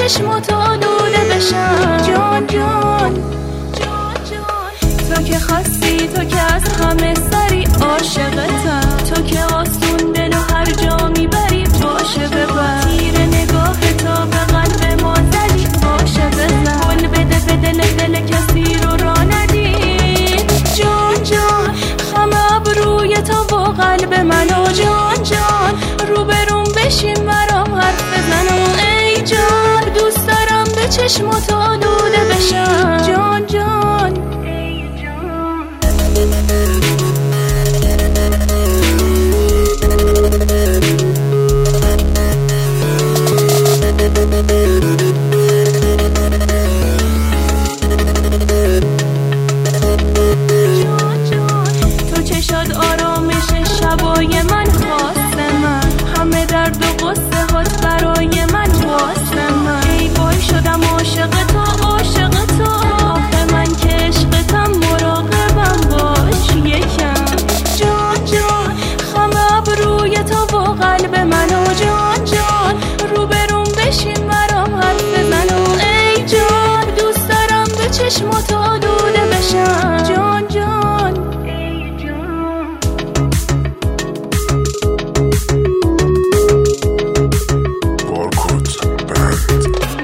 چشمات آلوده بشم. جان جان جان جان، تو که خواستی، تو که از همه سری عاشقتم، تو که آسون دلو هر جا میبری باشه ببر. تیر نگاه تا به قلب ما زدی باشه بزن. گل بده به دل کسی رو را ندی. جان جان، خم ابروی تو و قلب منو. جان جان، روبروم بشین برام حرف بزن. ای جان، دوست دارم به چشمات آلوده بشم. جان جان ای جان. تو چشات آرامش شبای من خواست من، همه درد و قصه هات برای من واسه من. ای وای شدم عاشق تو عاشق تو، آخه من که عشقتم مراقبم باش یکم. جان جان، خم ابروی تو و قلب منو. جان جان، روبروم بشین برام حرف بزن. ای جان، دوست دارم به چشمات آلوده بشم. جان جان ای جان. بارکوت بند.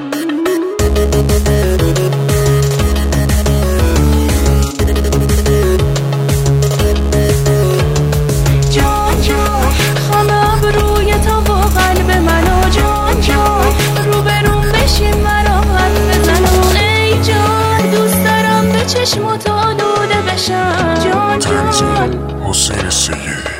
جان جان، خم ابروی تو و قلب منو. جان جان، روبروم بشین برام حرف بزن. ای جان، دوست دارم به چشمات آلوده بشم. جان جان حسین سید.